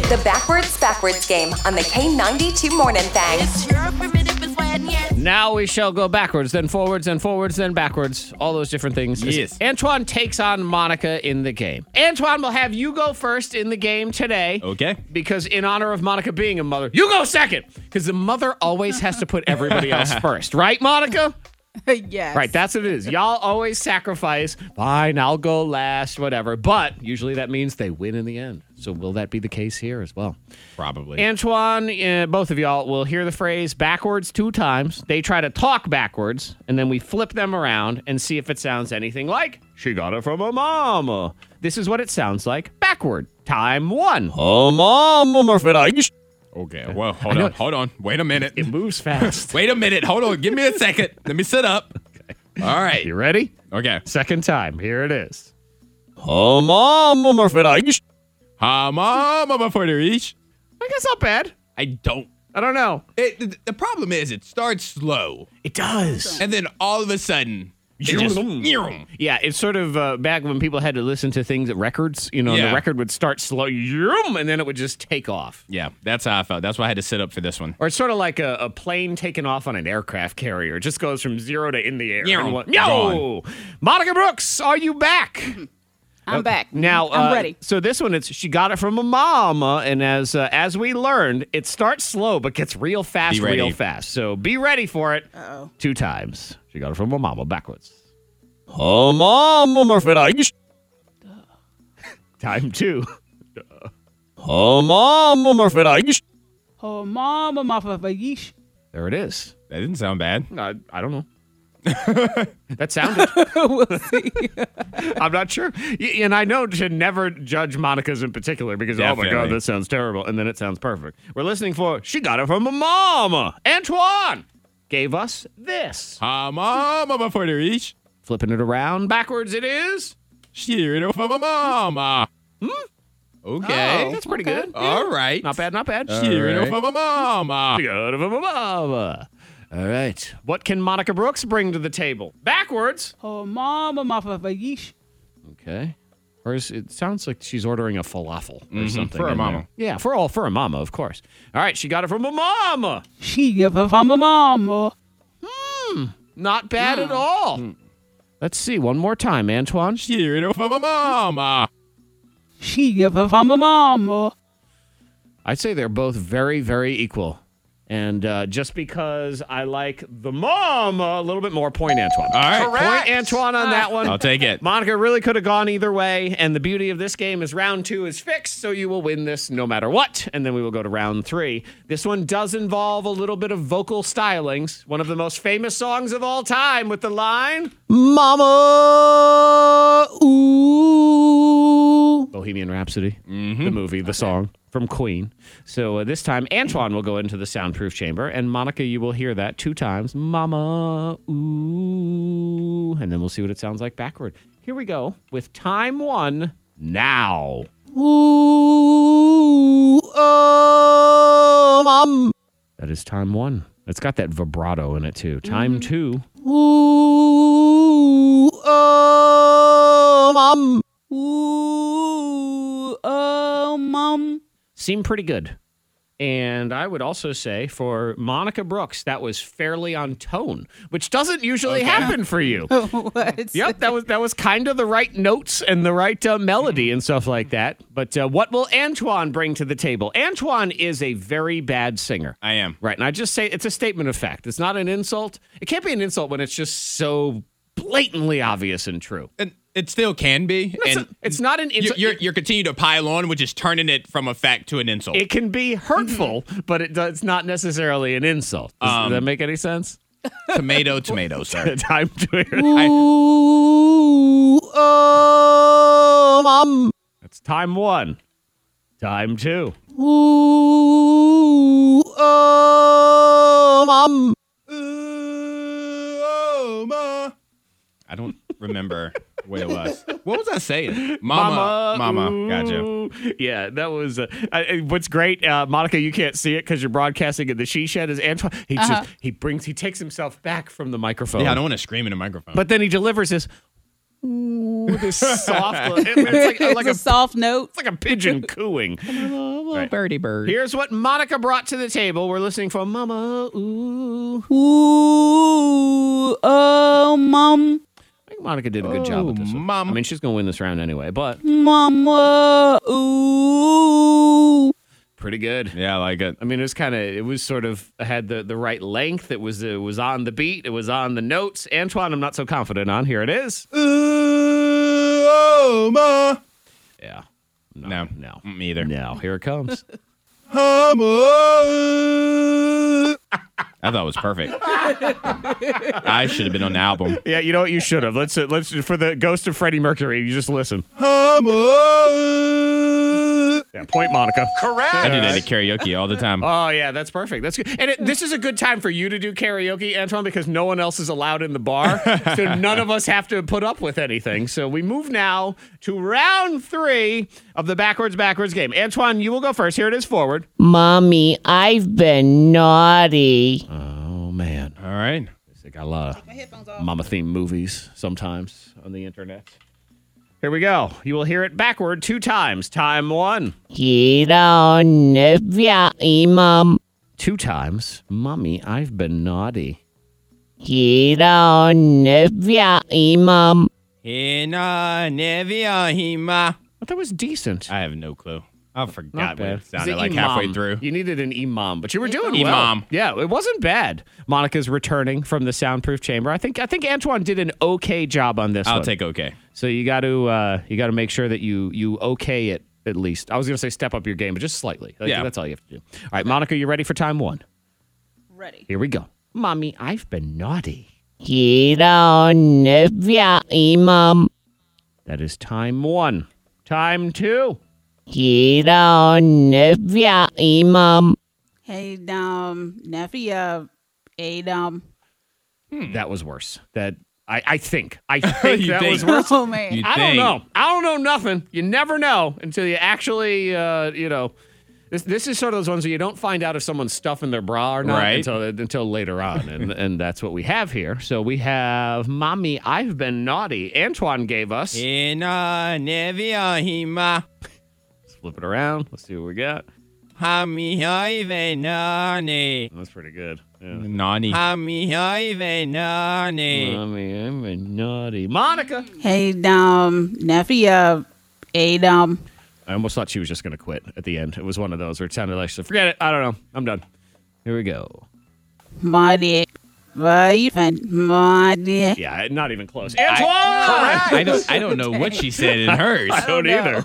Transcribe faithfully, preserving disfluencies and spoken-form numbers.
The Backwards Backwards game on the K ninety-two Morning Thing. Now we shall go backwards, then forwards, then forwards, then backwards. All those different things. Yes. Antoine takes on Monica in the game. Antoine will have you go first in the game today. Okay. Because in honor of Monica being a mother, you go second. Because the mother always has to put everybody else first. Right, Monica? Yes. Right, that's what it is. Y'all always sacrifice. Fine, I'll go last, whatever. But usually that means they win in the end. So will that be the case here as well? Probably. Antoine, uh, both of y'all will hear the phrase backwards two times. They try to talk backwards, and then we flip them around and see if it sounds anything like, she got it from her mama. This is what it sounds like backward. Time one. Oh, mama, Okay, well, hold on, hold on. Wait a minute. It moves fast. Wait a minute. Hold on. Give me a second. Let me sit up. Okay. All right. You ready? Okay. Second time. Here it is. Oh, mama, Ha, mama, for the reach. I guess not bad. I don't. I don't know. It, the, the problem is it starts slow. It does. And then all of a sudden, it just, yeah, it's sort of uh, back when people had to listen to things at records, you know, and Yeah. the record would start slow, and then it would just take off. Yeah, that's how I felt. That's why I had to sit up for this one. Or it's sort of like a, a plane taking off on an aircraft carrier. It just goes from zero to in the air. Yeah. And no! Monica Brooks, are you back? I'm back. Now, I'm uh, ready. So this one, it's she got it from a mama, and as uh, as we learned, it starts slow but gets real fast, Be ready. real fast. So be ready for it. Uh-oh. Two times. She got it from a mama backwards. Oh, mama, Time two. Oh, mama, Oh, mama, mama, bayish. There it is. That didn't sound bad. I, I don't know. That sounded. We'll see. I'm not sure. Y- And I know to never judge Monica's in particular because, oh my Definitely. God, that sounds terrible. And then it sounds perfect. We're listening for She Got It From a Mama. Antoine gave us this. Ha, mama, for the reach. Flipping it around backwards, it is. Cheering for my mama. Hmm? Okay. Oh, that's pretty okay. good. All right. Not bad, not bad. Cheering All right. for my mama. She got it from a mama. All right. What can Monica Brooks bring to the table? Backwards. Oh, mama, mama, bayish. Okay. Or is, it sounds like she's ordering a falafel or Mhm, something. for a in mama. there. Yeah, for all for a mama, of course. All right, she got it from a mama. She give it from a mama. Not bad at all. Let's see one more time, Antoine. Cheering for my mama. She give it from a mama. I'd say they're both very, very equal. And uh, just because I like the mama a little bit more, point Antoine. All right. Point Antoine on that one. I'll take it. Monica really could have gone either way, and the beauty of this game is round two is fixed, so you will win this no matter what, and then we will go to round three. This one does involve a little bit of vocal stylings, one of the most famous songs of all time with the line, Mama, ooh. Bohemian Rhapsody, the movie, the song from Queen. So uh, this time, Antoine will go into the soundproof chamber, and Monica, you will hear that two times, Mama, ooh, and then we'll see what it sounds like backward. Here we go with time one now. Ooh, oh, mom. That is time one. It's got that vibrato in it, too. Time two. Ooh, oh, mom. Ooh, oh, mom. Seemed pretty good. And I would also say for Monica Brooks, that was fairly on tone, which doesn't usually happen for you. What? Yep, that was that was kind of the right notes and the right uh, melody and stuff like that. But uh, what will Antoine bring to the table? Antoine is a very bad singer. I am. Right, and I just say it's a statement of fact. It's not an insult. It can't be an insult when it's just so blatantly obvious and true. And it still can be. It's, and a- it's not an you're, insult. you're, you're continuing to pile on, which is turning it from a fact to an insult. It can be hurtful, but it does, it's not necessarily an insult. Does, Um, does that make any sense? tomato, tomato, sir. Time to I, Ooh, oh, mom. That's time one. Time two. Ooh, oh, mom. oh, ma. I don't remember what it was. What was I saying? Mama. Mama. ooh. Gotcha. Yeah, that was. Uh, I, what's great, uh, Monica. You can't see it because you're broadcasting in the she shed. Is Antoine? He just he brings he takes himself back from the microphone. Yeah, I don't want to scream in a microphone. But then he delivers this. Ooh, this soft. It- it's like, like it's a, a soft note. it's like a pigeon cooing. Little Right. birdie bird. Here's what Monica brought to the table. We're listening for Mama. Ooh. Ooh, oh, mom, I think Monica did a good job with this one. Mom. I mean, she's going to win this round anyway, but mama, ooh. pretty good. Yeah, I like it. I mean, it was kind of, it was sort of had the, the right length. It was, it was on the beat. It was on the notes. Antoine, I'm not so confident on. Here it is. Oh, ma. Yeah. No, No. me either. Now, here it comes. I thought it was perfect. I should have been on the album. Yeah, you know what? You should have. Let's, uh, let's, for the ghost of Freddie Mercury, you just listen. Yeah, point Monica. Correct. I do that at karaoke all the time. Oh, yeah, that's perfect. That's good. And it, this is a good time for you to do karaoke, Antoine, because no one else is allowed in the bar. So none of us have to put up with anything. So we move now to round three of the backwards, backwards game. Antoine, you will go first. Here it is forward. Mommy, I've been naughty. Oh, man. All right. They got a lot of mama-themed movies sometimes on the internet. Here we go. You will hear it backward two times. Time one. Iron nevia imam. Two times. Mommy, I've been naughty. Iron nevia imam. Hina nevia hima. But that was decent. I have no clue. I Not forgot what bad. it sounded It's like an halfway imam. through. You needed an imam, but you were doing well. Imam. Yeah, it wasn't bad. Monica's returning from the soundproof chamber. I think I think Antoine did an okay job on this I'll one. take okay. So you got to uh, you got to make sure that you you okay it at least. I was going to say step up your game, but just slightly. Like, Yeah. that's all you have to do. All right, Monica, you ready for time one? Ready. Here we go. Mommy, I've been naughty. Iron nevia imam. That is time one. Time two. Iron nevia imam. Hey, um, Neffy, Adam. That was worse. That I, I think. I think You that think? was worse. Oh, man. You I don't think. know. I don't know nothing. You never know until you actually, uh, you know, this this is sort of those ones where you don't find out if someone's stuffing their bra or not Right. until until later on, and and that's what we have here. So we have, Mommy, I've been naughty. Antoine gave us. Hina nevia hima. Let's flip it around. Let's see what we got. Hami hive nani. That's pretty good. Yeah. Nani. Hami hive nani. Mommy, I've been naughty. Monica. Hey, um, Neffy, Adam. I almost thought she was just going to quit at the end. It was one of those where it sounded like she said, forget it. I don't know. I'm done. Here we go. Money. Wife money. Yeah, not even close. Antoine! I don't. I don't know what she said in hers. I don't either.